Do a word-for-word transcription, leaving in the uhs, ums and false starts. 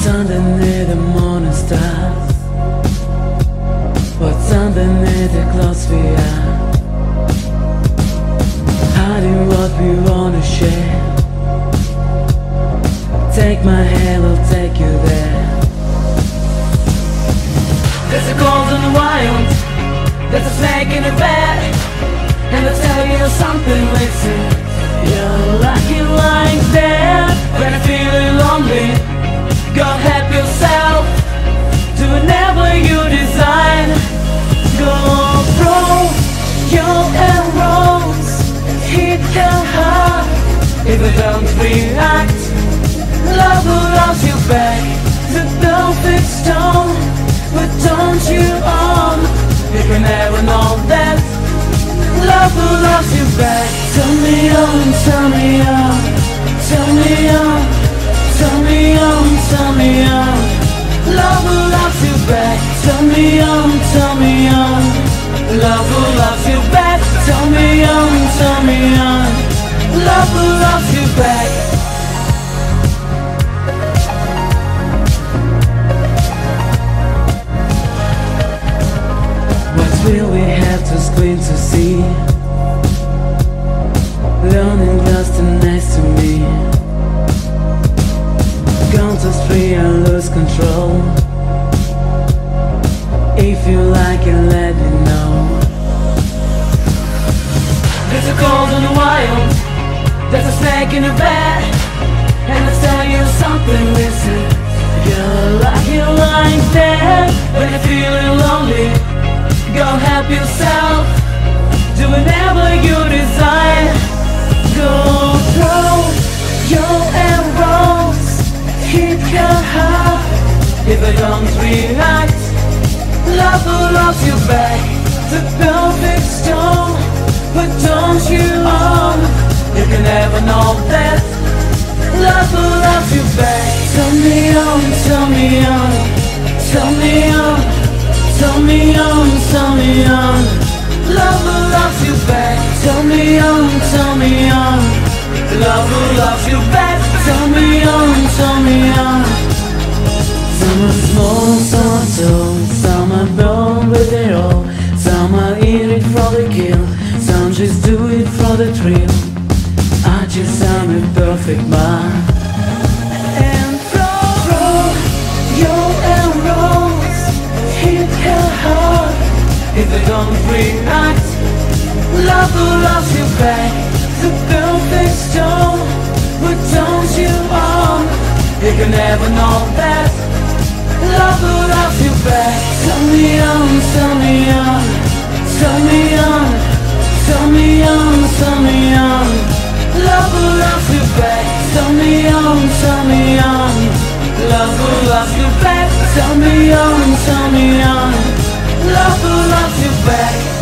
underneath the morning stars? What's underneath the clothes we are? Hiding what we wanna share. Take my hand, I'll take you there. There's a golden wild, there's a snake in the bed, and I'll tell you something, listen. You're lucky lying there when I'm feeling lonely. Go help yourself to whatever you desire. Go through your arrows, hit the heart. If you don't react, love will love you back. The perfect stone, but don't you own? You can never know that love will love you back. Turn me on, turn me on, turn me on, turn me on, turn me on. Love will love you back. Turn me on, turn me on. Love will love you back. Turn me on, turn me on. Love will love you back. What will we have to screen to see? Learning just next to me. Gone to street and lose control. If you like it, let me know. There's a golden wild, there's a snake in the bed, and I'll tell you something, listen. You're lucky lying there when you're feeling lonely. Go help yourself, do whatever you desire. Go through your arrows, hit your heart. If I don't react, love will love you back. The perfect stone, but don't you own? You can never know that love will love you back. Turn me on, turn me on, turn me on, turn me on, turn me on. Love will love you back. Turn me on, turn me on. Love will love you back. Turn me on, turn me on. Some are small, some are tall, some are born with it all. Some are in it for the kill, some just do it for the thrill. I just am a perfect man. And throw your arrows, hit her heart. If you don't react, love will love you back. The perfect stone, but don't you own? You can never know that love will love you back. Turn me on, turn me on, turn me on, turn me on, turn me on. Love will love you back. Turn me on, turn me on. Love will love you back. Turn me on, turn me on. Love will love you back.